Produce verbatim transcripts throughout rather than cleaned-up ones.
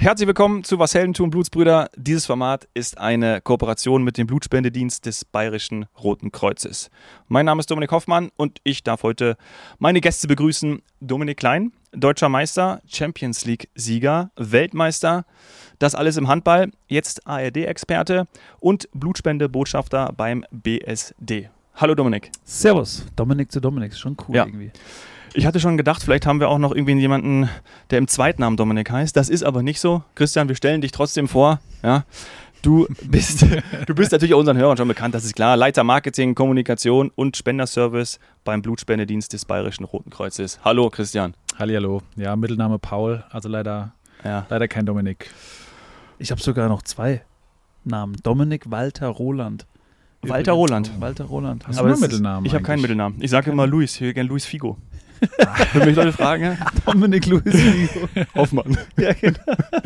Herzlich willkommen zu Was Helden tun, Blutsbrüder. Dieses Format ist eine Kooperation mit dem Blutspendedienst des Bayerischen Roten Kreuzes. Mein Name ist Dominik Hoffmann und ich darf heute meine Gäste begrüßen. Dominik Klein, deutscher Meister, Champions League-Sieger, Weltmeister, das alles im Handball, jetzt A R D-Experte und Blutspende-Botschafter beim B S D. Hallo Dominik. Servus, Dominik zu Dominik, ist schon cool ja. irgendwie. Ich hatte schon gedacht, vielleicht haben wir auch noch irgendwie jemanden, der im Zweitnamen Dominik heißt. Das ist aber nicht so. Christian, wir stellen dich trotzdem vor. Ja, du bist, du bist natürlich auch unseren Hörern schon bekannt, das ist klar. Leiter Marketing, Kommunikation und Spenderservice beim Blutspendedienst des Bayerischen Roten Kreuzes. Hallo Christian. Hallihallo. Ja, Mittelname Paul, also leider, ja. leider kein Dominik. Ich habe sogar noch zwei Namen. Dominik Walter Roland. Walter Roland. Walter Roland. Hast aber du einen Mittelnamen? Ich habe keinen Mittelnamen. Ich sage immer Luis. Ich will gerne Luis Figo. Wenn mich Leute fragen, ja? Dominik Luis Figo. Hoffmann. Ja, genau.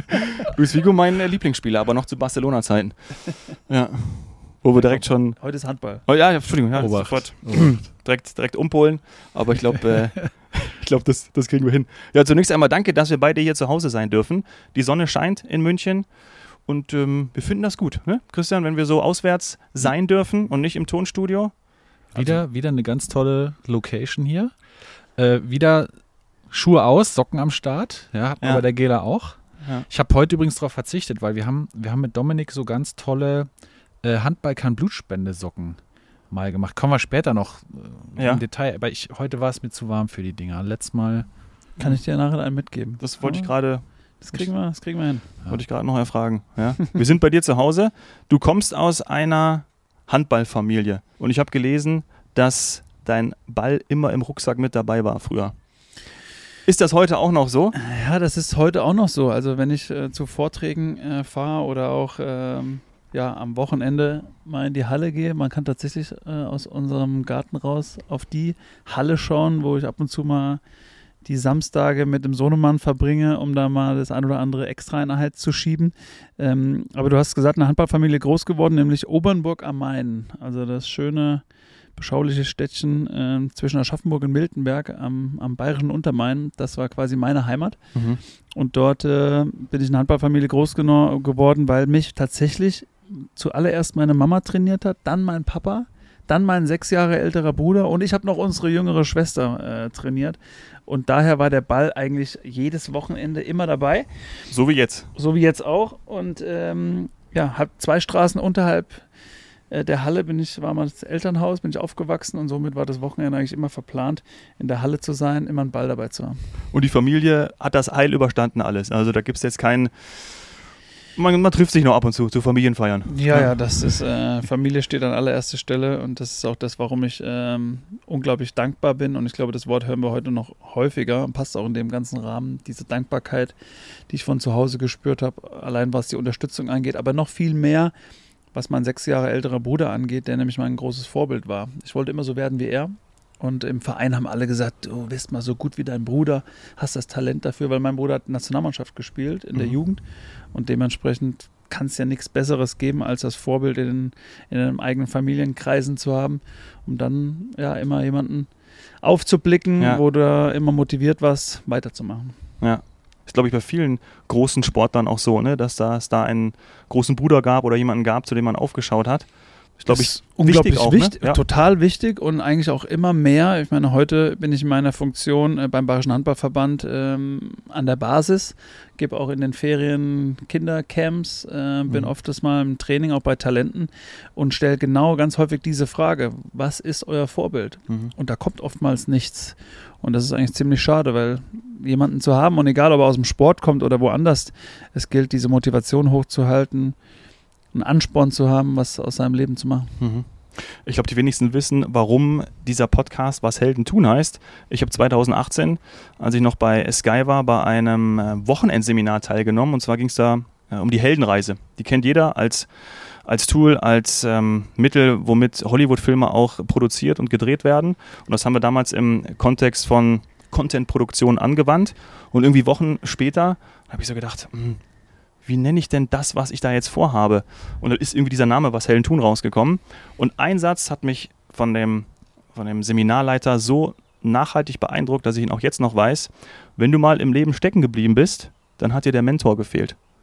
Luis Figo, mein Lieblingsspieler, aber noch zu Barcelona-Zeiten. Ja. Wo wir direkt schon. Heute ist Handball. Oh ja, Entschuldigung, ja, Obacht. sofort. direkt, direkt umpolen. Aber ich glaube, äh, ich glaube, das, das kriegen wir hin. Ja, zunächst einmal danke, dass wir beide hier zu Hause sein dürfen. Die Sonne scheint in München. Und ähm, wir finden das gut, ne? Christian, wenn wir so auswärts sein dürfen und nicht im Tonstudio. Wieder, also. wieder eine ganz tolle Location hier. Äh, wieder Schuhe aus, Socken am Start. Ja, hat man ja. bei der Gela auch. Ja. Ich habe heute übrigens darauf verzichtet, weil wir haben, wir haben mit Dominik so ganz tolle äh, Handball-kann-Blutspende-Socken mal gemacht. Kommen wir später noch äh, ja. im Detail. Aber ich, heute war es mir zu warm für die Dinger. Letztes Mal. Kann ich dir nachher einen mitgeben? Das wollte ja. ich gerade. Das kriegen wir, das kriegen wir hin. Ja. Wollte ich gerade noch erfragen. Ja? Wir sind bei dir zu Hause. Du kommst aus einer Handballfamilie. Und ich habe gelesen, dass dein Ball immer im Rucksack mit dabei war früher. Ist das heute auch noch so? Ja, das ist heute auch noch so. Also wenn ich äh, zu Vorträgen äh, fahre oder auch ähm, ja, am Wochenende mal in die Halle gehe, man kann tatsächlich äh, aus unserem Garten raus auf die Halle schauen, wo ich ab und zu mal die Samstage mit dem Sohnemann verbringe, um da mal das ein oder andere Extraeinheit zu schieben. Ähm, aber du hast gesagt, eine Handballfamilie groß geworden, nämlich Obernburg am Main. Also das schöne, beschauliche Städtchen äh, zwischen Aschaffenburg und Miltenberg am, am bayerischen Untermain. Das war quasi meine Heimat. Mhm. Und dort äh, bin ich in einer Handballfamilie groß geno- geworden, weil mich tatsächlich zuallererst meine Mama trainiert hat, dann mein Papa, dann mein sechs Jahre älterer Bruder und ich habe noch unsere jüngere Schwester äh, trainiert. Und daher war der Ball eigentlich jedes Wochenende immer dabei. So wie jetzt. So wie jetzt auch. Und ähm, ja, hab zwei Straßen unterhalb äh, der Halle bin ich, war mal das Elternhaus, bin ich aufgewachsen und somit war das Wochenende eigentlich immer verplant, in der Halle zu sein, immer einen Ball dabei zu haben. Und die Familie hat das heil überstanden alles. Also da gibt es jetzt keinen. Man, man trifft sich noch ab und zu, zu Familienfeiern. Ja, ja, das ist, äh, Familie steht an allererster Stelle und das ist auch das, warum ich ähm, unglaublich dankbar bin und ich glaube, das Wort hören wir heute noch häufiger und passt auch in dem ganzen Rahmen, diese Dankbarkeit, die ich von zu Hause gespürt habe, allein was die Unterstützung angeht, aber noch viel mehr, was mein sechs Jahre älterer Bruder angeht, der nämlich mein großes Vorbild war. Ich wollte immer so werden wie er. Und im Verein haben alle gesagt, du bist mal so gut wie dein Bruder, hast das Talent dafür, weil mein Bruder hat Nationalmannschaft gespielt in der mhm. Jugend und dementsprechend kann es ja nichts Besseres geben, als das Vorbild in, in den eigenen Familienkreisen zu haben, um dann ja immer jemanden aufzublicken, ja. wo du immer motiviert warst, weiterzumachen. Ja, ist glaube ich bei vielen großen Sportlern auch so, ne, dass da, es da einen großen Bruder gab oder jemanden gab, zu dem man aufgeschaut hat. Ich glaube, ich unglaublich wichtig, auch, wichtig ne? ja. total wichtig und eigentlich auch immer mehr. Ich meine, heute bin ich in meiner Funktion äh, beim Bayerischen Handballverband ähm, an der Basis, gebe auch in den Ferien Kindercamps, äh, bin mhm. oft das mal im Training auch bei Talenten und stelle genau ganz häufig diese Frage, was ist euer Vorbild? Mhm. Und da kommt oftmals nichts. Und das ist eigentlich ziemlich schade, weil jemanden zu haben und egal, ob er aus dem Sport kommt oder woanders, es gilt, diese Motivation hochzuhalten, einen Ansporn zu haben, was aus seinem Leben zu machen. Mhm. Ich glaube, die wenigsten wissen, warum dieser Podcast Was Helden tun heißt. Ich habe zwanzig achtzehn, als ich noch bei Sky war, bei einem Wochenendseminar teilgenommen. Und zwar ging es da äh, um die Heldenreise. Die kennt jeder als, als Tool, als ähm, Mittel, womit Hollywood-Filme auch produziert und gedreht werden. Und das haben wir damals im Kontext von Content-Produktion angewandt. Und irgendwie Wochen später habe ich so gedacht, mh, wie nenne ich denn das, was ich da jetzt vorhabe? Und dann ist irgendwie dieser Name Was Helden tun rausgekommen. Und ein Satz hat mich von dem, von dem Seminarleiter so nachhaltig beeindruckt, dass ich ihn auch jetzt noch weiß. Wenn du mal im Leben stecken geblieben bist, dann hat dir der Mentor gefehlt.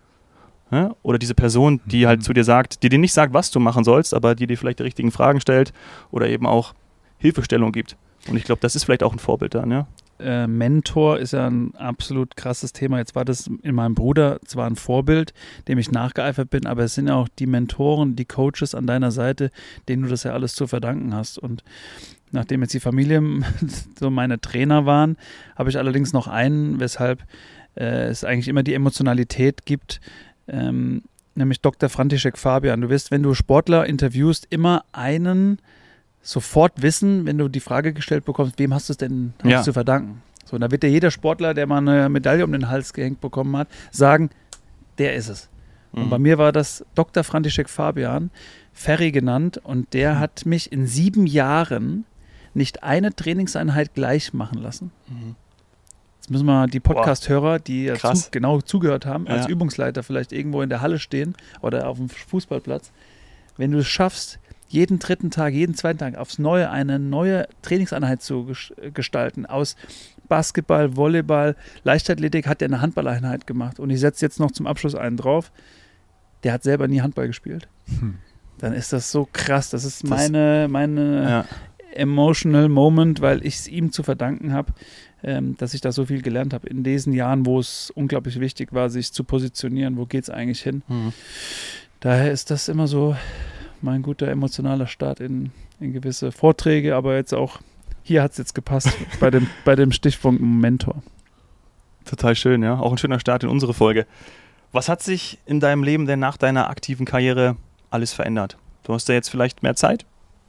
Ja? Oder diese Person, die halt zu dir sagt, die dir nicht sagt, was du machen sollst, aber die dir vielleicht die richtigen Fragen stellt oder eben auch Hilfestellung gibt. Und ich glaube, das ist vielleicht auch ein Vorbild dann, ja. Äh, Mentor ist ja ein absolut krasses Thema. Jetzt war das in meinem Bruder zwar ein Vorbild, dem ich nachgeeifert bin, aber es sind ja auch die Mentoren, die Coaches an deiner Seite, denen du das ja alles zu verdanken hast. Und nachdem jetzt die Familie so meine Trainer waren, habe ich allerdings noch einen, weshalb äh, es eigentlich immer die Emotionalität gibt, ähm, nämlich Doktor František Fabian. Du wirst, wenn du Sportler interviewst, immer einen sofort wissen, wenn du die Frage gestellt bekommst, wem hast du es denn Ja. zu verdanken? So, und da wird dir jeder Sportler, der mal eine Medaille um den Hals gehängt bekommen hat, sagen, der ist es. Mhm. Und bei mir war das Doktor František Fabian, Ferry genannt, und der Mhm. hat mich in sieben Jahren nicht eine Trainingseinheit gleich machen lassen. Mhm. Jetzt müssen wir die Podcast-Hörer, die ja Krass. zu, genau zugehört haben, als Ja. Übungsleiter vielleicht irgendwo in der Halle stehen oder auf dem Fußballplatz, wenn du es schaffst, jeden dritten Tag, jeden zweiten Tag aufs Neue eine neue Trainingseinheit zu ges- gestalten. Aus Basketball, Volleyball, Leichtathletik hat er eine Handballeinheit gemacht. Und ich setze jetzt noch zum Abschluss einen drauf. Der hat selber nie Handball gespielt. Hm. Dann ist das so krass. Das ist Das- meine, meine Ja. emotional Moment, weil ich es ihm zu verdanken habe, ähm, dass ich da so viel gelernt habe in diesen Jahren, wo es unglaublich wichtig war, sich zu positionieren. Wo geht es eigentlich hin? Mhm. Daher ist das immer so mein guter emotionaler Start in, in gewisse Vorträge, aber jetzt auch, hier hat es jetzt gepasst bei dem, bei dem Stichpunkt Mentor. Total schön, ja. Auch ein schöner Start in unsere Folge. Was hat sich in deinem Leben denn nach deiner aktiven Karriere alles verändert? Du hast ja jetzt vielleicht mehr Zeit?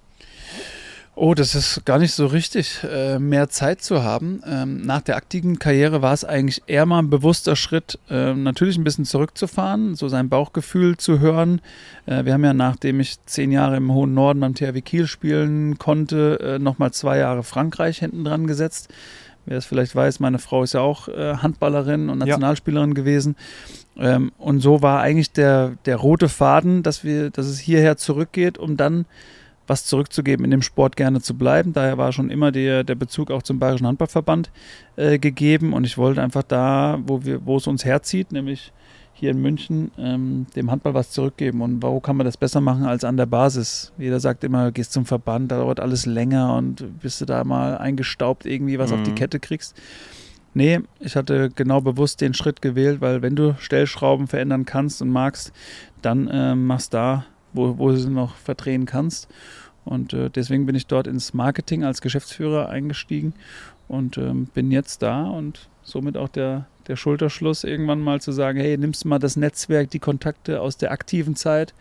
Oh, das ist gar nicht so richtig, äh, mehr Zeit zu haben. Ähm, nach der aktiven Karriere war es eigentlich eher mal ein bewusster Schritt, äh, natürlich ein bisschen zurückzufahren, so sein Bauchgefühl zu hören. Äh, wir haben ja, nachdem ich zehn Jahre im hohen Norden beim T H W Kiel spielen konnte, äh, nochmal zwei Jahre Frankreich hinten dran gesetzt. Wer es vielleicht weiß, meine Frau ist ja auch äh, Handballerin und Nationalspielerin ja. gewesen. Ähm, und so war eigentlich der, der rote Faden, dass, wir, dass es hierher zurückgeht, um dann was zurückzugeben, in dem Sport gerne zu bleiben. Daher war schon immer der, der Bezug auch zum Bayerischen Handballverband äh, gegeben, und ich wollte einfach da, wo, wir, wo es uns herzieht, nämlich hier in München, ähm, dem Handball was zurückgeben. Und wo kann man das besser machen als an der Basis? Jeder sagt immer, gehst zum Verband, da dauert alles länger und bist du da mal eingestaubt irgendwie was mhm. auf die Kette kriegst. Nee, ich hatte genau bewusst den Schritt gewählt, weil wenn du Stellschrauben verändern kannst und magst, dann äh, machst da, wo, wo du sie noch verdrehen kannst. Und äh, deswegen bin ich dort ins Marketing als Geschäftsführer eingestiegen und ähm, bin jetzt da, und somit auch der, der Schulterschluss, irgendwann mal zu sagen, hey, nimmst du mal das Netzwerk, die Kontakte aus der aktiven Zeit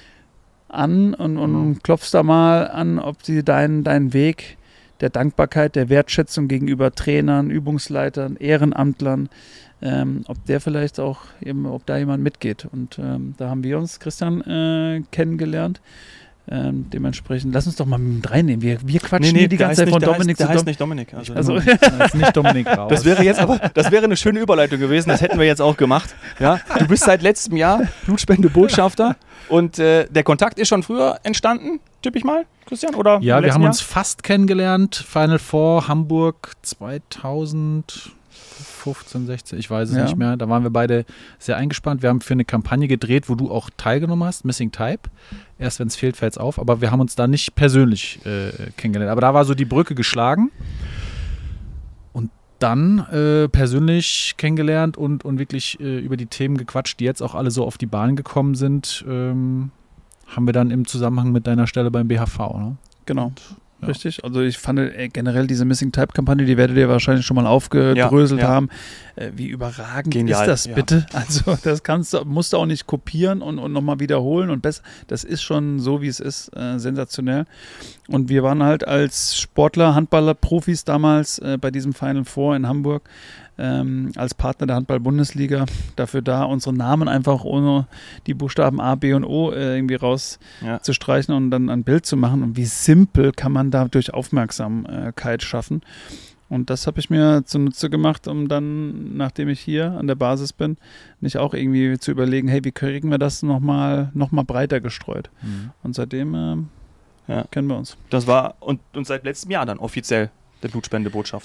an und, und mhm. klopfst da mal an, ob sie deinen deinen Weg der Dankbarkeit, der Wertschätzung gegenüber Trainern, Übungsleitern, Ehrenamtlern, ähm, ob der vielleicht auch, eben, ob da jemand mitgeht. Und ähm, da haben wir uns, Christian, äh, kennengelernt. Ähm, dementsprechend, lass uns doch mal mit reinnehmen. Wir, wir quatschen nee, nee, hier die ganze Zeit von der Dominik heißt, der zu heißt Dom- nicht Dominik. Also, also das ist nicht Dominik raus. Das wäre jetzt aber, das wäre eine schöne Überleitung gewesen. Das hätten wir jetzt auch gemacht. Ja, du bist seit letztem Jahr Blutspende-Botschafter und äh, der Kontakt ist schon früher entstanden, tippe ich mal, Christian? Oder ja, wir haben Jahr? uns fast kennengelernt. Final Four Hamburg zweitausendfünfzehn, sechzehn, ich weiß es ja. nicht mehr. Da waren wir beide sehr eingespannt. Wir haben für eine Kampagne gedreht, wo du auch teilgenommen hast, Missing Type. Erst wenn es fehlt, fällt es auf. Aber wir haben uns da nicht persönlich äh, kennengelernt. Aber da war so die Brücke geschlagen. Und dann äh, persönlich kennengelernt und, und wirklich äh, über die Themen gequatscht, die jetzt auch alle so auf die Bahn gekommen sind, ähm, haben wir dann im Zusammenhang mit deiner Stelle beim B H V. Ne? Genau. Ja. Richtig, also ich fand äh, generell diese Missing-Type-Kampagne, die werdet ihr wahrscheinlich schon mal aufgedröselt ja, ja. haben. Äh, wie überragend Genial, ist das ja. bitte? Also das kannst du, musst du auch nicht kopieren und, und nochmal wiederholen und besser. Das ist schon so, wie es ist, äh, sensationell. Und wir waren halt als Sportler, Handballer, Profis damals äh, bei diesem Final Four in Hamburg ähm, als Partner der Handball-Bundesliga dafür da, unsere Namen einfach ohne die Buchstaben A, B und O äh, irgendwie rauszustreichen ja. und dann ein Bild zu machen. Und wie simpel kann man da durch Aufmerksamkeit schaffen. Und das habe ich mir zunutze gemacht, um dann, nachdem ich hier an der Basis bin, nicht auch irgendwie zu überlegen, hey, wie kriegen wir das nochmal noch mal breiter gestreut. Mhm. Und seitdem äh, ja. kennen wir uns. Das war, und, und seit letztem Jahr dann offiziell der Blutspende-Botschafter.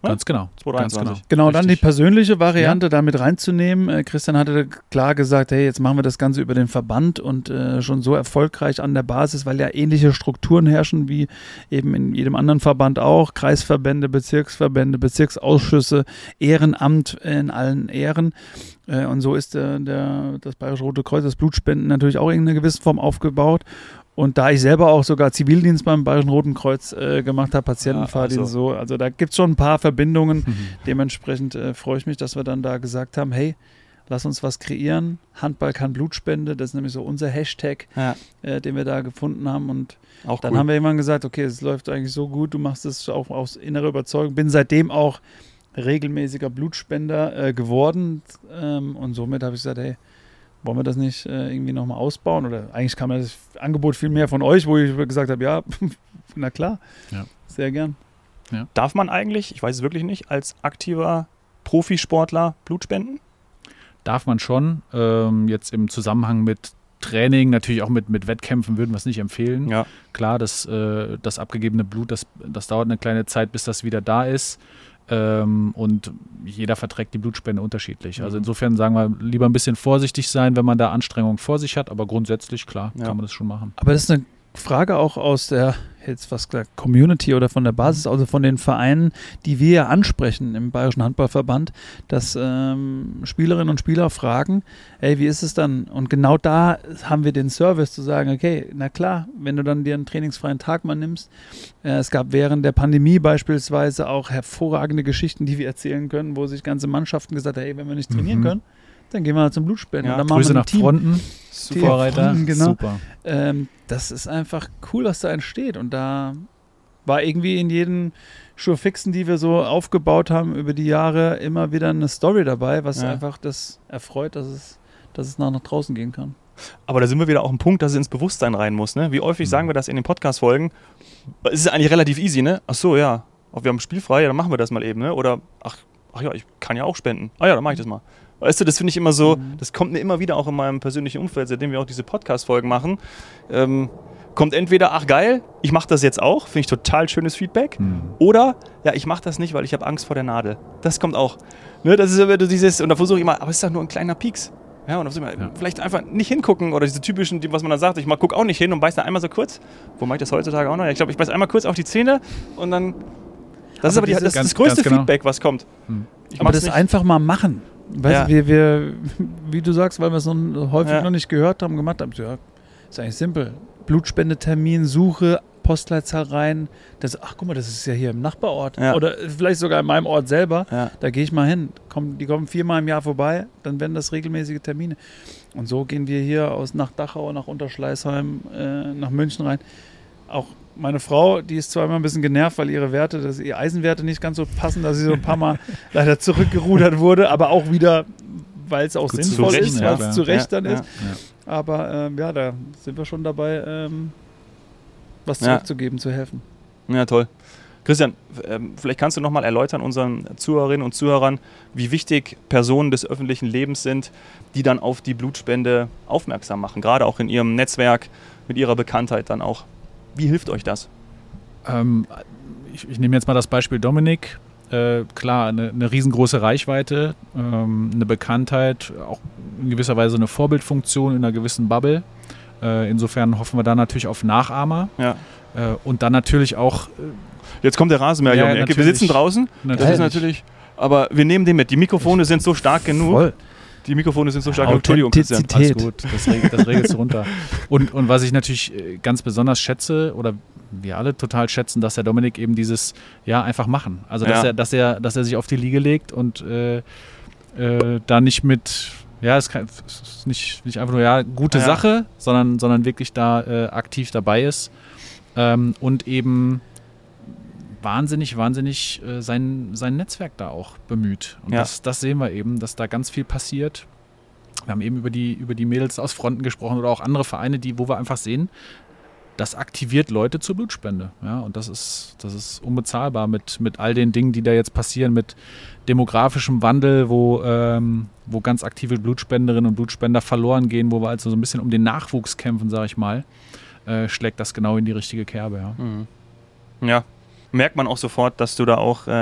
Ganz genau. zwanzig einundzwanzig. Genau, Richtig. dann die persönliche Variante Ja. da mit reinzunehmen. Äh, Christian hatte klar gesagt, hey, jetzt machen wir das Ganze über den Verband und äh, schon so erfolgreich an der Basis, weil ja ähnliche Strukturen herrschen wie eben in jedem anderen Verband auch. Kreisverbände, Bezirksverbände, Bezirksausschüsse, Ehrenamt in allen Ehren. Äh, und so ist äh, der, das Bayerische Rote Kreuz, das Blutspenden natürlich auch in einer gewissen Form aufgebaut. Und da ich selber auch sogar Zivildienst beim Bayerischen Roten Kreuz äh, gemacht habe, Patientenfahrdienst, Ja, also. so, also da gibt es schon ein paar Verbindungen. Mhm. Dementsprechend äh, freue ich mich, dass wir dann da gesagt haben, hey, lass uns was kreieren. Handball kann Blutspende, das ist nämlich so unser Hashtag, Ja, äh, den wir da gefunden haben. Und auch dann cool. haben wir irgendwann gesagt, okay, es läuft eigentlich so gut, du machst es auch aus innerer Überzeugung. Bin seitdem auch regelmäßiger Blutspender äh, geworden ähm, und somit habe ich gesagt, hey, wollen wir das nicht äh, irgendwie nochmal ausbauen? Oder eigentlich kam das Angebot viel mehr von euch, wo ich gesagt habe, ja, na klar, Ja. sehr gern. Darf man eigentlich, ich weiß es wirklich nicht, als aktiver Profisportler Blut spenden? Darf man schon. Ähm, jetzt im Zusammenhang mit Training, natürlich auch mit, mit Wettkämpfen würden wir es nicht empfehlen. Ja. Klar, das, äh, das abgegebene Blut, das, das dauert eine kleine Zeit, bis das wieder da ist. Ähm, und jeder verträgt die Blutspende unterschiedlich. Also Mhm. insofern sagen wir, lieber ein bisschen vorsichtig sein, wenn man da Anstrengungen vor sich hat. Aber grundsätzlich, klar, Ja. kann man das schon machen. Aber das ist eine Frage auch aus der, jetzt was gesagt, Community oder von der Basis, also von den Vereinen, die wir ja ansprechen im Bayerischen Handballverband, dass ähm, Spielerinnen und Spieler fragen, ey, wie ist es dann? Und genau da haben wir den Service zu sagen, okay, na klar, wenn du dann dir einen trainingsfreien Tag mal nimmst, äh, es gab während der Pandemie beispielsweise auch hervorragende Geschichten, die wir erzählen können, wo sich ganze Mannschaften gesagt haben, ey, wenn wir nicht trainieren Mhm. können, dann gehen wir halt zum Blutspenden. Ja, und dann machen Grüße wir ein nach Team. Fronten, Die Vorreiter, Fronten, genau. super. Ähm, das ist einfach cool, was da entsteht. Und da war irgendwie in jedem Schuhfixen, die wir so aufgebaut haben über die Jahre, immer wieder eine Story dabei, was Ja. einfach das erfreut, dass es, dass es nach, nach draußen gehen kann. Aber da sind wir wieder auch ein Punkt, dass es ins Bewusstsein rein muss. Ne? Wie häufig sagen wir das in den Podcast-Folgen? Es ist eigentlich relativ easy, ne? Ach so, ja. Ach, wir haben spielfrei, ja, dann machen wir das mal eben, ne? Oder, ach, ach ja, ich kann ja auch spenden. Ah ja, dann mache ich das mal. Weißt du, das finde ich immer so, Mhm. das kommt mir immer wieder auch in meinem persönlichen Umfeld, seitdem wir auch diese Podcast-Folgen machen. Ähm, kommt entweder, ach geil, ich mache das jetzt auch, finde ich total schönes Feedback. Mhm. Oder, ja, ich mache das nicht, weil ich habe Angst vor der Nadel. Das kommt auch. Ne, das ist immer dieses, und da versuche ich immer, aber es ist doch nur ein kleiner Pieks. Ja, und da versuche ich immer, Ja. vielleicht einfach nicht hingucken oder diese typischen, die, was man dann sagt, ich gucke auch nicht hin und beiß da einmal so kurz. Wo mache ich das heutzutage auch noch? Ja, ich glaube, ich beiß einmal kurz auf die Zähne und dann, das ist aber die, das, ist Ganz- das größte ganz genau. Feedback, was kommt. Mhm. Ich Aber mach's das nicht. einfach mal machen. Weißt Ja. du, wir, wir, wie du sagst, weil wir es noch häufig Ja. noch nicht gehört haben, gemacht haben, so, ja, ist eigentlich simpel. Blutspendetermin, Suche, Postleitzahl rein. Das, ach guck mal, das ist ja hier im Nachbarort. Ja. Oder vielleicht sogar in meinem Ort selber. Ja. Da gehe ich mal hin. Komm, die kommen viermal im Jahr vorbei, dann werden das regelmäßige Termine. Und so gehen wir hier aus nach Dachau, nach Unterschleißheim, äh, nach München rein. Auch meine Frau, die ist zwar immer ein bisschen genervt, weil ihre Werte, dass ihre Eisenwerte nicht ganz so passen, dass sie so ein paar Mal leider zurückgerudert wurde, aber auch wieder, weil es auch Gut, sinnvoll zu Recht, ist, ja, weil es klar. zu Recht Ja, dann ja. ist. Aber ähm, ja, da sind wir schon dabei, ähm, was Ja. zurückzugeben, zu helfen. Ja, toll. Christian, ähm, vielleicht kannst du nochmal erläutern unseren Zuhörerinnen und Zuhörern, wie wichtig Personen des öffentlichen Lebens sind, die dann auf die Blutspende aufmerksam machen, gerade auch in ihrem Netzwerk, mit ihrer Bekanntheit dann auch. Wie hilft euch das? Ähm, ich, ich nehme jetzt mal das Beispiel Dominik. Äh, klar, eine, eine riesengroße Reichweite, ähm, eine Bekanntheit, auch in gewisser Weise eine Vorbildfunktion in einer gewissen Bubble. Äh, insofern hoffen wir da natürlich auf Nachahmer. Ja. Äh, und dann natürlich auch. Äh, Jetzt kommt der Rasenmäher hier Ja, um die Ecke. Wir natürlich. sitzen draußen. Das ist natürlich. Aber wir nehmen den mit. Die Mikrofone sind so stark genug. Voll. Die Mikrofone sind so stark genug. Entschuldigung, Christian. Authentizität. Alles gut, das, reg, das regelst du runter. Und, und was ich natürlich äh, ganz besonders schätze, oder wir alle total schätzen, dass der Dominik eben dieses, ja, einfach machen. Also, dass, Ja. er, dass, er, dass er sich auf die Liege legt und äh, äh, da nicht mit, ja, es, kann, es ist nicht, nicht einfach nur, ja, gute Ja. Sache, sondern, sondern wirklich da äh, aktiv dabei ist ähm, und eben wahnsinnig, wahnsinnig äh, sein, sein Netzwerk da auch bemüht. Und Ja. das, das sehen wir eben, dass da ganz viel passiert. Wir haben eben über die, über die Mädels aus Fronten gesprochen oder auch andere Vereine, die, wo wir einfach sehen, das aktiviert Leute zur Blutspende. Ja, und das ist, das ist unbezahlbar mit, mit all den Dingen, die da jetzt passieren, mit demografischem Wandel, wo, ähm, wo ganz aktive Blutspenderinnen und Blutspender verloren gehen, wo wir also so ein bisschen um den Nachwuchs kämpfen, sage ich mal, äh, schlägt das genau in die richtige Kerbe. Ja. Mhm. Ja. Merkt man auch sofort, dass du da auch ähm,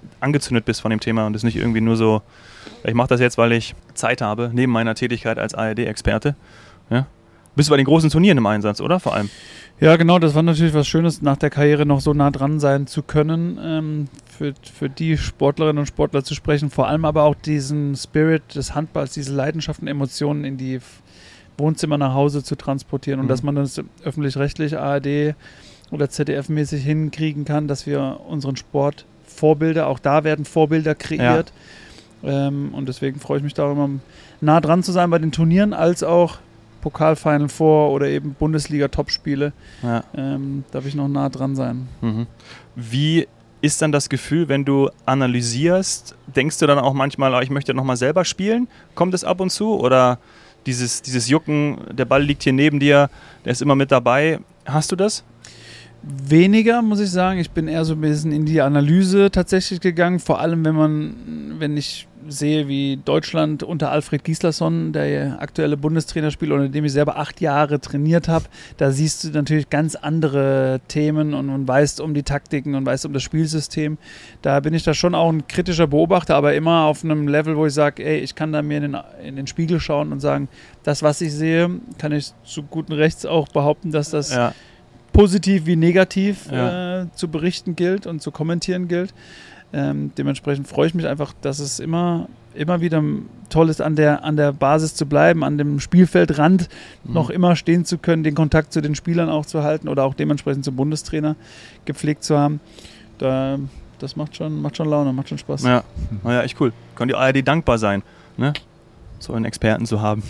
angezündet bist von dem Thema und es nicht irgendwie nur so, ich mache das jetzt, weil ich Zeit habe, neben meiner Tätigkeit als A R D-Experte. Ja? Bist du bei den großen Turnieren im Einsatz, oder? Vor allem. Ja, genau, das war natürlich was Schönes, nach der Karriere noch so nah dran sein zu können, ähm, für, für die Sportlerinnen und Sportler zu sprechen, vor allem aber auch diesen Spirit des Handballs, diese Leidenschaften, Emotionen in die Wohnzimmer nach Hause zu transportieren und mhm. dass man das öffentlich-rechtlich A R D oder Z D F-mäßig hinkriegen kann, dass wir unseren Sport Vorbilder, auch da werden Vorbilder kreiert ja. ähm, und deswegen freue ich mich da immer nah dran zu sein bei den Turnieren, als auch Pokal-Final Four oder eben Bundesliga-Topspiele, ja. ähm, darf ich noch nah dran sein. Mhm. Wie ist dann das Gefühl, wenn du analysierst? Denkst du dann auch manchmal, oh, ich möchte nochmal selber spielen? Kommt es ab und zu? Oder dieses, dieses Jucken, der Ball liegt hier neben dir, der ist immer mit dabei. Hast du das? Weniger, muss ich sagen. Ich bin eher so ein bisschen in die Analyse tatsächlich gegangen. Vor allem, wenn man, wenn ich sehe, wie Deutschland unter Alfred Gislason, der aktuelle Bundestrainer spielt, unter dem ich selber acht Jahre trainiert habe, da siehst du natürlich ganz andere Themen und, und weißt um die Taktiken und weißt um das Spielsystem. Da bin ich da schon auch ein kritischer Beobachter, aber immer auf einem Level, wo ich sage, ey, ich kann da mir in den, in den Spiegel schauen und sagen, das, was ich sehe, kann ich zu guten Rechts auch behaupten, dass das ja. positiv wie negativ ja. äh, zu berichten gilt und zu kommentieren gilt. Ähm, dementsprechend freue ich mich einfach, dass es immer, immer wieder toll ist, an der, an der Basis zu bleiben, an dem Spielfeldrand mhm. noch immer stehen zu können, den Kontakt zu den Spielern auch zu halten oder auch dementsprechend zum Bundestrainer gepflegt zu haben. Da, das macht schon, macht schon Laune, macht schon Spaß. Ja, naja, echt cool. Kann die A R D dankbar sein, ne? So einen Experten zu haben.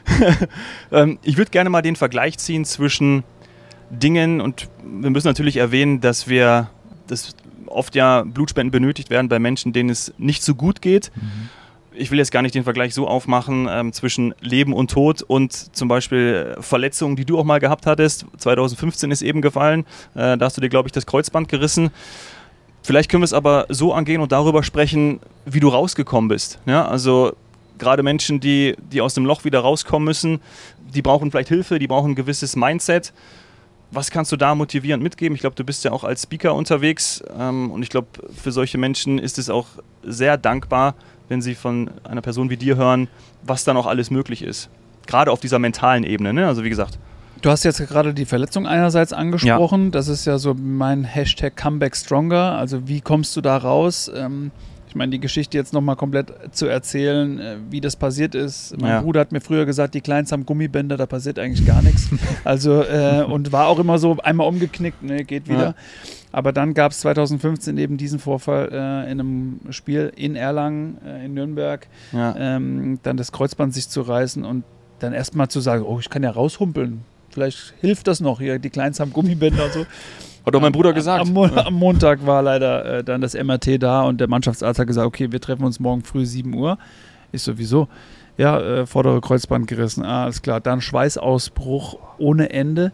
ähm, ich würde gerne mal den Vergleich ziehen zwischen Dingen, und wir müssen natürlich erwähnen, dass wir das oft ja Blutspenden benötigt werden bei Menschen, denen es nicht so gut geht. Mhm. Ich will jetzt gar nicht den Vergleich so aufmachen ähm, zwischen Leben und Tod und zum Beispiel Verletzungen, die du auch mal gehabt hattest. zwanzig fünfzehn ist eben gefallen. Äh, da hast du dir, glaube ich, das Kreuzband gerissen. Vielleicht können wir es aber so angehen und darüber sprechen, wie du rausgekommen bist. Ja, also gerade Menschen, die, die aus dem Loch wieder rauskommen müssen, die brauchen vielleicht Hilfe, die brauchen ein gewisses Mindset. Was kannst du da motivierend mitgeben? Ich glaube, du bist ja auch als Speaker unterwegs ähm, und ich glaube, für solche Menschen ist es auch sehr dankbar, wenn sie von einer Person wie dir hören, was dann auch alles möglich ist. Gerade auf dieser mentalen Ebene, ne? Also wie gesagt. Du hast jetzt gerade die Verletzung einerseits angesprochen. Ja. Das ist ja so mein Hashtag Comeback Stronger. Also wie kommst du da raus? Ähm Ich meine, die Geschichte jetzt nochmal komplett zu erzählen, wie das passiert ist. Mein ja. Bruder hat mir früher gesagt, die Kleinen haben Gummibänder, da passiert eigentlich gar nichts. Also, äh, und war auch immer so, einmal umgeknickt, ne, geht wieder. Ja. Aber dann gab es zwanzig fünfzehn eben diesen Vorfall äh, in einem Spiel in Erlangen, äh, in Nürnberg, ja. ähm, dann das Kreuzband sich zu reißen und dann erstmal zu sagen, oh, ich kann ja raushumpeln. Vielleicht hilft das noch hier, die Kleinen haben Gummibänder und so. Hat doch mein Bruder gesagt. Am, am, am Montag war leider äh, dann das M R T da und der Mannschaftsarzt hat gesagt, okay, wir treffen uns morgen früh sieben Uhr. Ich so, wieso? Ja, äh, vordere Kreuzband gerissen. Ah, alles klar. Dann Schweißausbruch ohne Ende.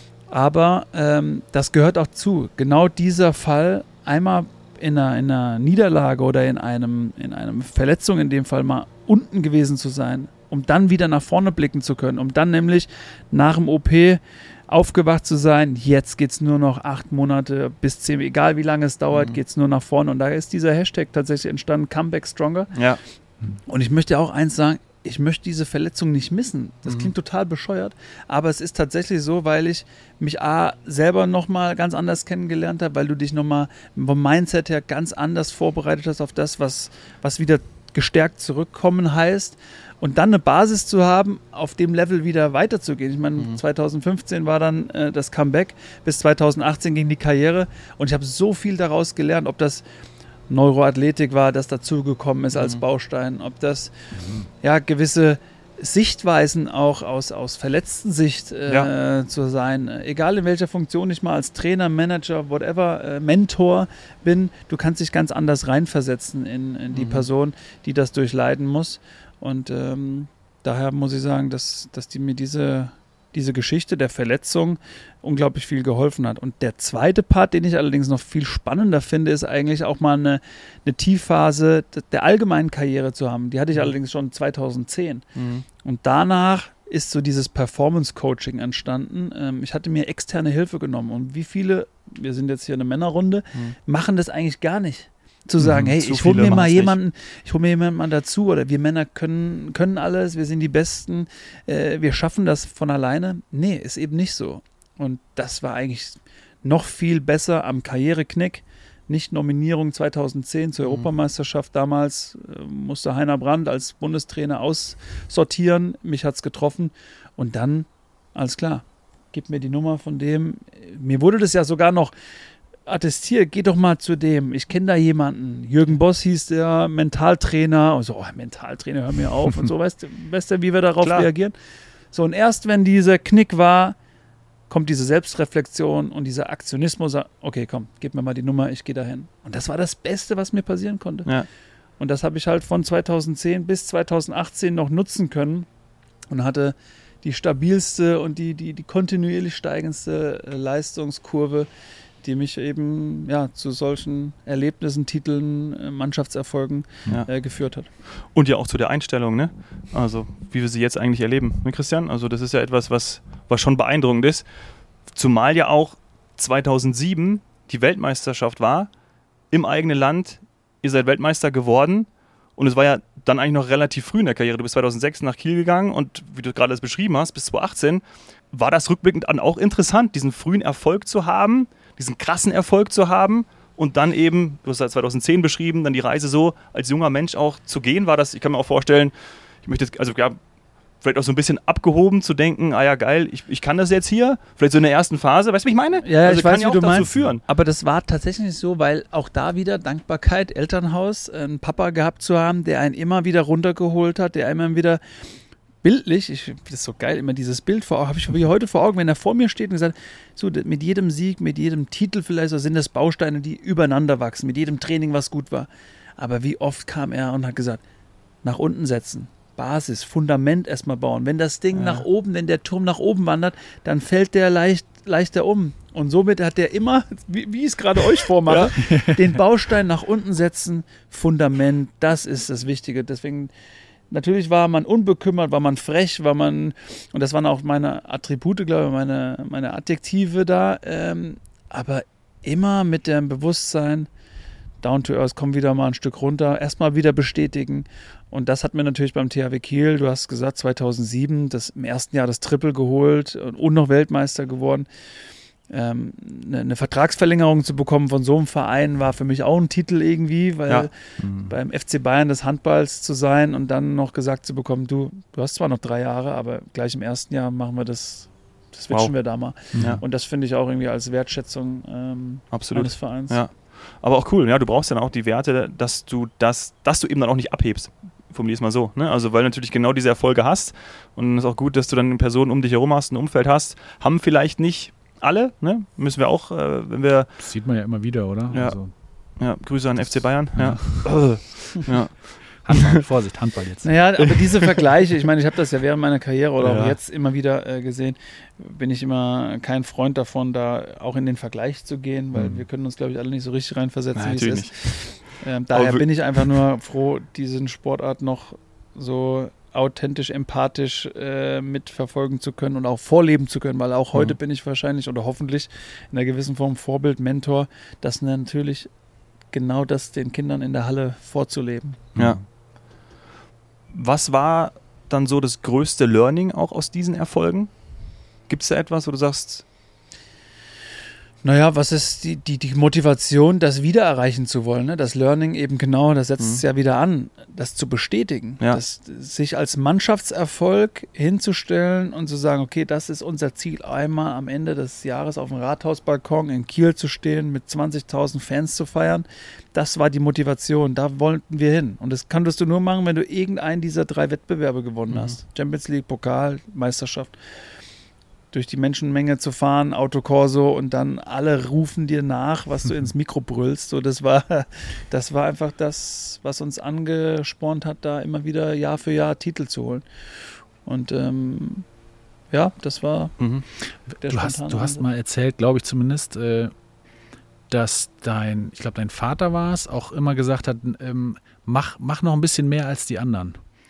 Aber ähm, das gehört auch zu. Genau dieser Fall, einmal in einer, in einer Niederlage oder in einem, in einem Verletzung in dem Fall mal unten gewesen zu sein, um dann wieder nach vorne blicken zu können, um dann nämlich nach dem O P aufgewacht zu sein, jetzt geht es nur noch acht Monate bis zehn, egal wie lange es dauert, mhm. geht es nur nach vorne. Und da ist dieser Hashtag tatsächlich entstanden, Comeback Stronger. Ja. Und ich möchte auch eins sagen, ich möchte diese Verletzung nicht missen. Das mhm. klingt total bescheuert, aber es ist tatsächlich so, weil ich mich A, selber nochmal ganz anders kennengelernt habe, weil du dich nochmal vom Mindset her ganz anders vorbereitet hast auf das, was, was wieder gestärkt zurückkommen heißt. Und dann eine Basis zu haben, auf dem Level wieder weiterzugehen. Ich meine, mhm. zwanzig fünfzehn war dann äh, das Comeback, bis zwanzig achtzehn ging die Karriere und ich habe so viel daraus gelernt, ob das Neuroathletik war, das dazugekommen ist mhm. als Baustein, ob das mhm. ja gewisse Sichtweisen auch aus, aus verletzten Sicht äh, ja. zu sein. Egal in welcher Funktion ich mal als Trainer, Manager, whatever, äh, Mentor bin, du kannst dich ganz anders reinversetzen in, in die mhm. Person, die das durchleiden muss. Und ähm, daher muss ich sagen, dass, dass die mir diese, diese Geschichte der Verletzung unglaublich viel geholfen hat. Und der zweite Part, den ich allerdings noch viel spannender finde, ist eigentlich auch mal eine, eine Tiefphase der allgemeinen Karriere zu haben. Die hatte ich mhm. allerdings schon zweitausendzehn. Mhm. Und danach ist so dieses Performance-Coaching entstanden. Ähm, ich hatte mir externe Hilfe genommen. Und wie viele, wir sind jetzt hier eine Männerrunde, mhm. machen das eigentlich gar nicht. Zu sagen, Mhm, hey, zu ich hole viele mir mal machen's nicht. jemanden, ich hole mir jemanden mal dazu oder wir Männer können, können alles, wir sind die Besten, äh, wir schaffen das von alleine. Nee, ist eben nicht so. Und das war eigentlich noch viel besser am Karriereknick. Nicht Nominierung zweitausendzehn zur Mhm. Europameisterschaft damals, äh, musste Heiner Brandt als Bundestrainer aussortieren, mich hat's getroffen und dann, alles klar, gib mir die Nummer von dem. Mir wurde das ja sogar noch attestiert, geh doch mal zu dem, ich kenne da jemanden. Jürgen Boss hieß der, Mentaltrainer. Und so, oh, Mentaltrainer, hör mir auf und so. Weißt du, weißt du, wie wir darauf Klar. reagieren? So, und erst wenn dieser Knick war, kommt diese Selbstreflexion und dieser Aktionismus. Okay, komm, gib mir mal die Nummer, ich gehe dahin. Und das war das Beste, was mir passieren konnte. Ja. Und das habe ich halt von zweitausendzehn bis zweitausendachtzehn noch nutzen können und hatte die stabilste und die, die, die kontinuierlich steigendste äh, Leistungskurve, die mich eben ja, zu solchen Erlebnissen, Titeln, äh, Mannschaftserfolgen Ja. äh, geführt hat. Und ja auch zu der Einstellung, ne? Also wie wir sie jetzt eigentlich erleben, ne, Christian? Also das ist ja etwas, was, was schon beeindruckend ist. Zumal ja auch zweitausendsieben die Weltmeisterschaft war, im eigenen Land, ihr seid Weltmeister geworden und es war ja dann eigentlich noch relativ früh in der Karriere. Du bist zweitausendsechs nach Kiel gegangen und wie du gerade das beschrieben hast, bis zweitausendachtzehn, war das rückblickend dann auch interessant, diesen frühen Erfolg zu haben, diesen krassen Erfolg zu haben und dann eben, du hast ja zweitausendzehn beschrieben, dann die Reise so als junger Mensch auch zu gehen, war das, ich kann mir auch vorstellen, ich möchte jetzt, also ja, vielleicht auch so ein bisschen abgehoben zu denken, ah ja geil, ich, ich kann das jetzt hier, vielleicht so in der ersten Phase, weißt du, wie ich meine? Ja, also ich kann weiß, ja wie auch du dazu meinst. führen. Aber das war tatsächlich so, weil auch da wieder Dankbarkeit, Elternhaus, einen Papa gehabt zu haben, der einen immer wieder runtergeholt hat, der einen wieder bildlich, ich finde das so geil, immer dieses Bild vor Augen, habe ich wie heute vor Augen, wenn er vor mir steht und gesagt, so mit jedem Sieg, mit jedem Titel vielleicht, so sind das Bausteine, die übereinander wachsen, mit jedem Training, was gut war. Aber wie oft kam er und hat gesagt, nach unten setzen, Basis, Fundament erstmal bauen. Wenn das Ding Ja. nach oben, wenn der Turm nach oben wandert, dann fällt der leicht, leichter um. Und somit hat der immer, wie, wie ich es gerade euch vormache, den Baustein nach unten setzen, Fundament, das ist das Wichtige. Deswegen, natürlich war man unbekümmert, war man frech, war man, und das waren auch meine Attribute, glaube ich, meine, meine Adjektive da, ähm, aber immer mit dem Bewusstsein, down to earth, komm wieder mal ein Stück runter, erstmal wieder bestätigen. Und das hat mir natürlich beim T H W Kiel, du hast gesagt, zweitausendsieben, das im ersten Jahr das Triple geholt und noch Weltmeister geworden. Ähm, eine, eine Vertragsverlängerung zu bekommen von so einem Verein war für mich auch ein Titel irgendwie, weil Ja. Mhm. beim F C Bayern des Handballs zu sein und dann noch gesagt zu bekommen, du, du hast zwar noch drei Jahre, aber gleich im ersten Jahr machen wir das, das switchen Wow. wir da mal. Ja. Und das finde ich auch irgendwie als Wertschätzung ähm, Absolut. eines Vereins. Ja. Aber auch cool, ja, du brauchst dann auch die Werte, dass du das, dass du eben dann auch nicht abhebst. Formulier es mal so, ne? Also weil du natürlich genau diese Erfolge hast und es ist auch gut, dass du dann Personen um dich herum hast, ein Umfeld hast, haben vielleicht nicht alle, ne? Müssen wir auch, äh, wenn wir, Das sieht man ja immer wieder, oder? Ja. Also, ja, Grüße an F C Bayern, ja. Ja. ja. Handball, Vorsicht, Handball jetzt. Naja, aber diese Vergleiche, ich meine, ich habe das ja während meiner Karriere oder Ja. auch jetzt immer wieder äh, gesehen, bin ich immer kein Freund davon, da auch in den Vergleich zu gehen, weil Mhm. wir können uns, glaube ich, alle nicht so richtig reinversetzen, Nein, wie es natürlich ist. Ähm, daher Aber bin ich einfach nur froh, diesen Sportart noch so authentisch, empathisch äh, mitverfolgen zu können und auch vorleben zu können, weil auch heute Mhm. bin ich wahrscheinlich oder hoffentlich in einer gewissen Form Vorbild, Mentor, das natürlich genau das den Kindern in der Halle vorzuleben. Ja. Was war dann so das größte Learning auch aus diesen Erfolgen? Gibt es da etwas, wo du sagst, Naja, was ist die, die, die Motivation, das wieder erreichen zu wollen? Ne? Das Learning eben genau, das setzt Mhm. es ja wieder an, das zu bestätigen. Ja. Das, sich als Mannschaftserfolg hinzustellen und zu sagen, okay, das ist unser Ziel, einmal am Ende des Jahres auf dem Rathausbalkon in Kiel zu stehen, mit zwanzigtausend Fans zu feiern. Das war die Motivation, da wollten wir hin. Und das konntest du nur machen, wenn du irgendeinen dieser drei Wettbewerbe gewonnen Mhm. hast. Champions League, Pokal, Meisterschaft. Durch die Menschenmenge zu fahren, Autokorso und dann alle rufen dir nach, was du ins Mikro brüllst. So, das war, das war einfach das, was uns angespornt hat, da immer wieder Jahr für Jahr Titel zu holen. Und ähm, ja, das war mhm. der Du hast, spontane du hast Ansatz. mal erzählt, glaube ich zumindest, äh, dass dein, ich glaube, dein Vater war es, auch immer gesagt hat, ähm, mach, mach noch ein bisschen mehr als die anderen.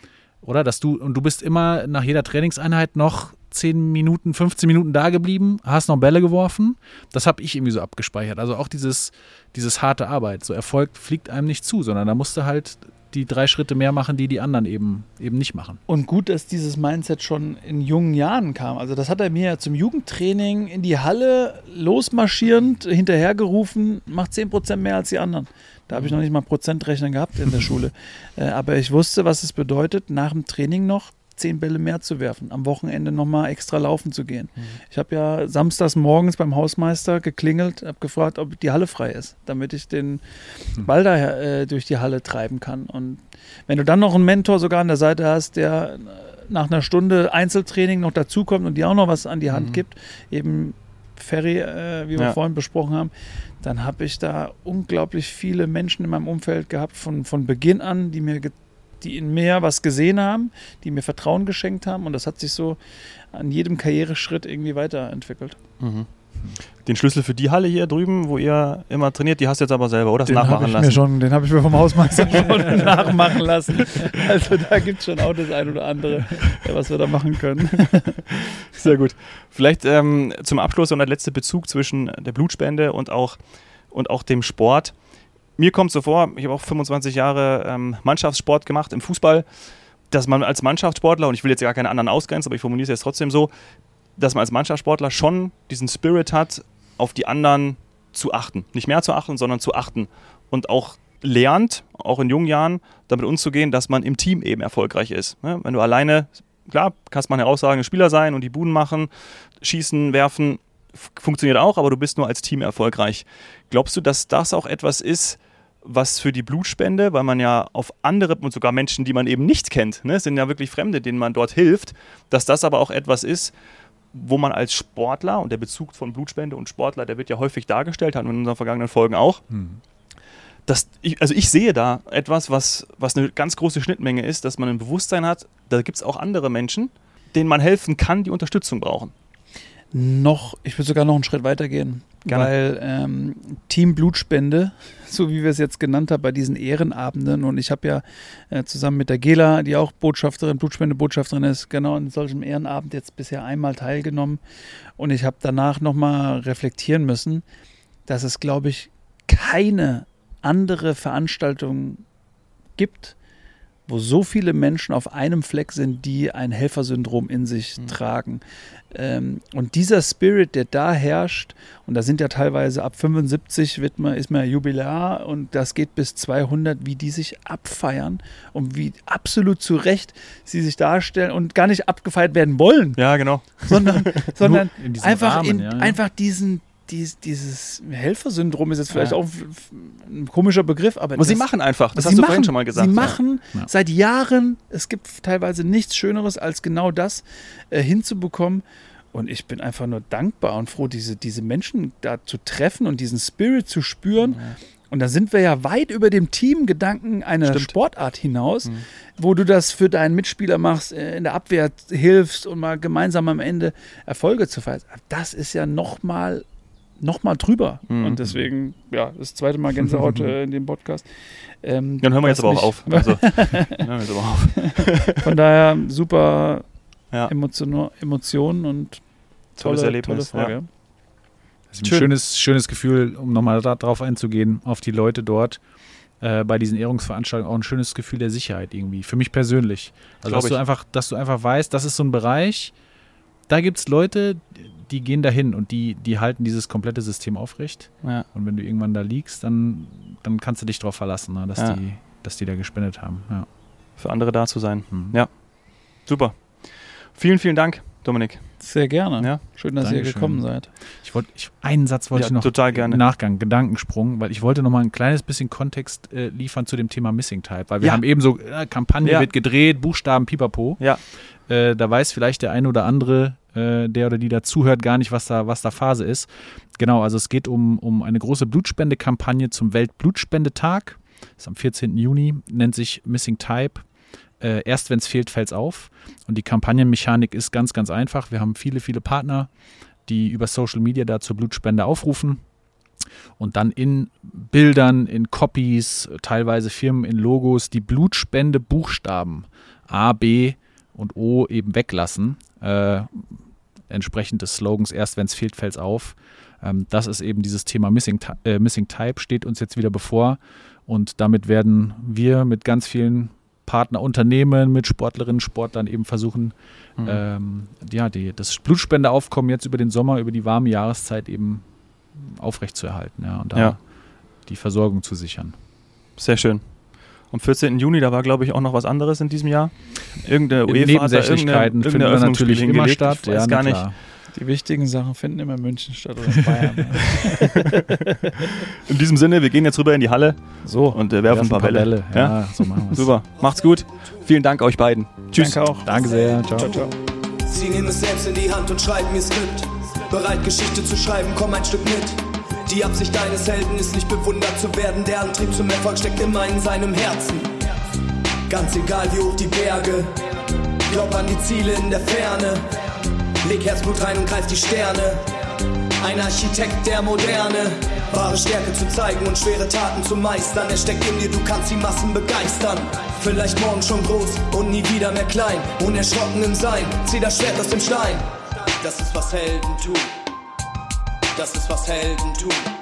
oder? Dass du, und du bist immer nach jeder Trainingseinheit noch zehn Minuten, fünfzehn Minuten da geblieben, hast noch Bälle geworfen. Das habe ich irgendwie so abgespeichert. Also auch dieses, dieses harte Arbeit. So Erfolg fliegt einem nicht zu, sondern da musst du halt die drei Schritte mehr machen, die die anderen eben, eben nicht machen. Und gut, dass dieses Mindset schon in jungen Jahren kam. Also das hat er mir ja zum Jugendtraining in die Halle losmarschierend hinterhergerufen, macht zehn Prozent mehr als die anderen. Da habe ich noch nicht mal Prozentrechnen gehabt in der Schule. Äh, aber ich wusste, was es bedeutet, nach dem Training noch zehn Bälle mehr zu werfen, am Wochenende nochmal extra laufen zu gehen. Mhm. Ich habe ja samstags morgens beim Hausmeister geklingelt, habe gefragt, ob die Halle frei ist, damit ich den Ball da äh, durch die Halle treiben kann. Und wenn du dann noch einen Mentor sogar an der Seite hast, der nach einer Stunde Einzeltraining noch dazukommt und dir auch noch was an die Hand mhm. gibt, eben Ferry, äh, wie wir ja. vorhin besprochen haben, dann habe ich da unglaublich viele Menschen in meinem Umfeld gehabt, von, von Beginn an, die mir gezeigt die in mir was gesehen haben, die mir Vertrauen geschenkt haben und das hat sich so an jedem Karriereschritt irgendwie weiterentwickelt. Mhm. Den Schlüssel für die Halle hier drüben, wo ihr immer trainiert, die hast du jetzt aber selber, oder? Das den nachmachen ich lassen? Mir schon, den habe ich mir vom Hausmeister schon nachmachen lassen. Also da gibt es schon auch das ein oder andere, was wir da machen können. Sehr gut. Vielleicht ähm, zum Abschluss und der letzte Bezug zwischen der Blutspende und auch, und auch dem Sport. Mir kommt so vor, ich habe auch fünfundzwanzig Jahre ähm, Mannschaftssport gemacht im Fußball, dass man als Mannschaftssportler, und ich will jetzt gar keine anderen ausgrenzen, aber ich formuliere es jetzt trotzdem so, dass man als Mannschaftssportler schon diesen Spirit hat, auf die anderen zu achten. Nicht mehr zu achten, sondern zu achten. Und auch lernt, auch in jungen Jahren, damit umzugehen, dass man im Team eben erfolgreich ist. Ne? Wenn du alleine, klar, kannst man herausragender Spieler sein und die Buden machen, schießen, werfen, f- funktioniert auch, aber du bist nur als Team erfolgreich. Glaubst du, dass das auch etwas ist, was für die Blutspende, weil man ja auf andere und sogar Menschen, die man eben nicht kennt, ne, sind ja wirklich Fremde, denen man dort hilft, dass das aber auch etwas ist, wo man als Sportler, und der Bezug von Blutspende und Sportler, der wird ja häufig dargestellt, hatten wir in unseren vergangenen Folgen auch, hm. dass ich, also ich sehe da etwas, was, was eine ganz große Schnittmenge ist, dass man ein Bewusstsein hat, da gibt es auch andere Menschen, denen man helfen kann, die Unterstützung brauchen. Noch, ich würde sogar noch einen Schritt weiter gehen, Gerne. weil ähm, Team Blutspende, so wie wir es jetzt genannt haben, bei diesen Ehrenabenden, und ich habe ja äh, zusammen mit der Gela, die auch Botschafterin, Blutspende-Botschafterin ist, genau an solchem Ehrenabend jetzt bisher einmal teilgenommen, und ich habe danach nochmal reflektieren müssen, dass es, glaube ich, keine andere Veranstaltung gibt, wo so viele Menschen auf einem Fleck sind, die ein Helfersyndrom in sich mhm. tragen. Ähm, und dieser Spirit, der da herrscht, und da sind ja teilweise ab fünfundsiebzig wird man, ist man Jubilar, und das geht bis zweihundert, wie die sich abfeiern und wie absolut zu Recht sie sich darstellen und gar nicht abgefeiert werden wollen. Ja, genau. Sondern, sondern in einfach, Rahmen, in, ja, ja. einfach diesen Dies, dieses Helfersyndrom ist jetzt vielleicht ja. auch ein komischer Begriff, aber, aber das, sie machen einfach, das hast du machen, vorhin schon mal gesagt. Sie machen ja. seit Jahren, es gibt teilweise nichts Schöneres, als genau das äh, hinzubekommen, und ich bin einfach nur dankbar und froh, diese, diese Menschen da zu treffen und diesen Spirit zu spüren. Ja. Und da sind wir ja weit über dem Teamgedanken einer Stimmt. Sportart hinaus, mhm. wo du das für deinen Mitspieler machst, in der Abwehr hilfst und mal gemeinsam am Ende Erfolge zu feiern. Das ist ja nochmal noch mal drüber. Mhm. Und deswegen, ja, das zweite Mal Gänsehaut äh, in dem Podcast. Ähm, Dann hören wir jetzt aber auch auf. Also, hören wir jetzt aber auf. Von daher super ja. Emotion, Emotionen und tolles tolle, Erlebnis. tolle Frage. Ja. Das ist ein Schön. schönes, schönes Gefühl, um nochmal darauf einzugehen, auf die Leute dort. Äh, bei diesen Ehrungsveranstaltungen auch ein schönes Gefühl der Sicherheit irgendwie, für mich persönlich. Also dass du, einfach, dass du einfach weißt, das ist so ein Bereich, da gibt es Leute, die gehen dahin und die, die halten dieses komplette System aufrecht. Ja. Und wenn du irgendwann da liegst, dann, dann kannst du dich darauf verlassen, ne, dass, ja. die, dass die da gespendet haben. Ja. Für andere da zu sein. Hm. Ja, super. Vielen, vielen Dank, Dominik. Sehr gerne. Ja. Schön, dass Dankeschön. ihr gekommen seid. Ich wollte, ich, einen Satz wollte ja, ich noch total gerne. im Nachgang, Gedankensprung, weil ich wollte noch mal ein kleines bisschen Kontext äh, liefern zu dem Thema Missing Type, weil wir ja. haben eben so, äh, Kampagne ja. wird gedreht, Buchstaben, pipapo. Ja. Äh, da weiß vielleicht der eine oder andere, äh, der oder die da zuhört, gar nicht, was da, was da Phase ist. Genau, also es geht um, um eine große Blutspendekampagne zum Weltblutspendetag. Das ist am vierzehnten Juni, nennt sich Missing Type. Äh, erst wenn es fehlt, fällt es auf. Und die Kampagnenmechanik ist ganz, ganz einfach. Wir haben viele, viele Partner, die über Social Media da zur Blutspende aufrufen und dann in Bildern, in Copies, teilweise Firmen in Logos, die Blutspende-Buchstaben A, B und O eben weglassen. Äh, entsprechend des Slogans, erst wenn es fehlt, fällt es auf. Ähm, das ist eben dieses Thema Missing, äh, Missing Type, steht uns jetzt wieder bevor. Und damit werden wir mit ganz vielen Partnerunternehmen, mit Sportlerinnen, Sportlern eben versuchen, mhm. ähm, ja, die, das Blutspendeaufkommen jetzt über den Sommer, über die warme Jahreszeit eben aufrechtzuerhalten, ja, und da ja. die Versorgung zu sichern. Sehr schön. Am vierzehnten Juni, da war, glaube ich, auch noch was anderes in diesem Jahr. Irgendeine UEFA hat da irgendeine, irgendeine natürlich immer statt. Ich weiß ja, gar nicht. Klar. Die wichtigen Sachen finden immer in München statt oder in Bayern. In diesem Sinne, wir gehen jetzt rüber in die Halle so, und äh, werfen ein paar Bälle. Bälle. Ja, ja, so machen wir's. Super, macht's gut. Vielen Dank euch beiden. Tschüss. Danke auch. Danke sehr. Ciao. Ciao, ciao. Sie nehmen es selbst in die Hand und schreiben ihr Skript. Bereit, Geschichte zu schreiben, komm ein Stück mit. Die Absicht deines Helden ist nicht bewundert zu werden. Der Antrieb zum Erfolg steckt immer in seinem Herzen. Ganz egal wie hoch die Berge, glaub an die Ziele in der Ferne. Leg Herzblut rein und greif die Sterne. Ein Architekt der Moderne. Wahre Stärke zu zeigen und schwere Taten zu meistern. Er steckt in dir, du kannst die Massen begeistern. Vielleicht morgen schon groß und nie wieder mehr klein. Unerschrocken im Sein, zieh das Schwert aus dem Stein. Das ist was Helden tun. Das ist was Helden tun.